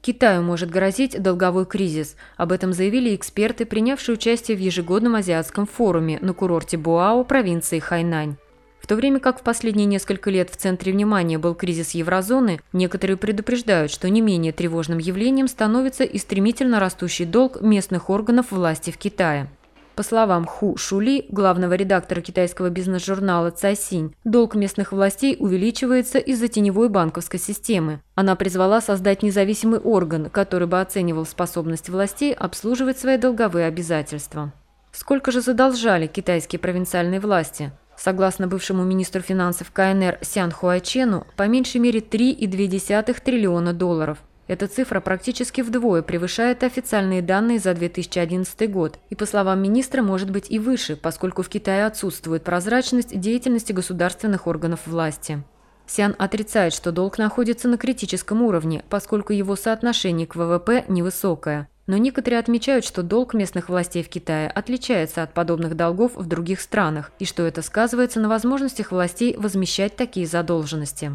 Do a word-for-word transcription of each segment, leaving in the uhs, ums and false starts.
Китаю может грозить долговой кризис. Об этом заявили эксперты, принявшие участие в ежегодном азиатском форуме на курорте Боао провинции Хайнань. В то время как в последние несколько лет в центре внимания был кризис еврозоны, некоторые предупреждают, что не менее тревожным явлением становится и стремительно растущий долг местных органов власти в Китае. По словам Ху Шули, главного редактора китайского бизнес-журнала «Цайсинь», долг местных властей увеличивается из-за теневой банковской системы. Она призвала создать независимый орган, который бы оценивал способность властей обслуживать свои долговые обязательства. Сколько же задолжали китайские провинциальные власти? Согласно бывшему министру финансов КНР Сян Хуайчену, по меньшей мере три целых две десятых триллиона долларов. Эта цифра практически вдвое превышает официальные данные за две тысячи одиннадцатый год и, по словам министра, может быть и выше, поскольку в Китае отсутствует прозрачность деятельности государственных органов власти. Сян отрицает, что долг находится на критическом уровне, поскольку его соотношение к ВВП невысокое. Но некоторые отмечают, что долг местных властей в Китае отличается от подобных долгов в других странах, и что это сказывается на возможностях властей возмещать такие задолженности.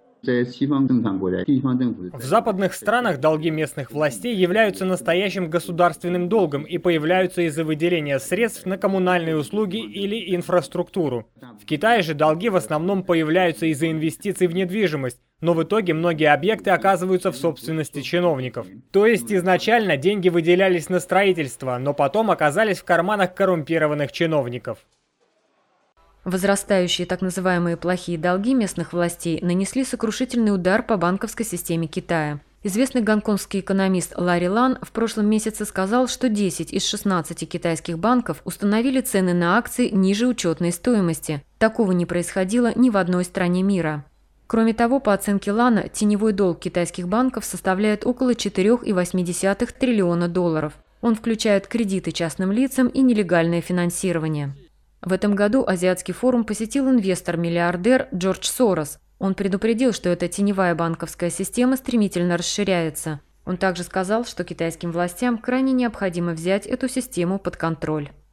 В западных странах долги местных властей являются настоящим государственным долгом и появляются из-за выделения средств на коммунальные услуги или инфраструктуру. В Китае же долги в основном появляются из-за инвестиций в недвижимость, но в итоге многие объекты оказываются в собственности чиновников. То есть изначально деньги выделялись на строительство, но потом оказались в карманах коррумпированных чиновников. Возрастающие так называемые плохие долги местных властей нанесли сокрушительный удар по банковской системе Китая. Известный гонконгский экономист Ларри Лан в прошлом месяце сказал, что десять из шестнадцати китайских банков установили цены на акции ниже учетной стоимости. Такого не происходило ни в одной стране мира. Кроме того, по оценке Лана, теневой долг китайских банков составляет около четыре целых восемь десятых триллиона долларов. Он включает кредиты частным лицам и нелегальное финансирование. В этом году Азиатский форум посетил инвестор-миллиардер Джордж Сорос. Он предупредил, что эта теневая банковская система стремительно расширяется. Он также сказал, что китайским властям крайне необходимо взять эту систему под контроль.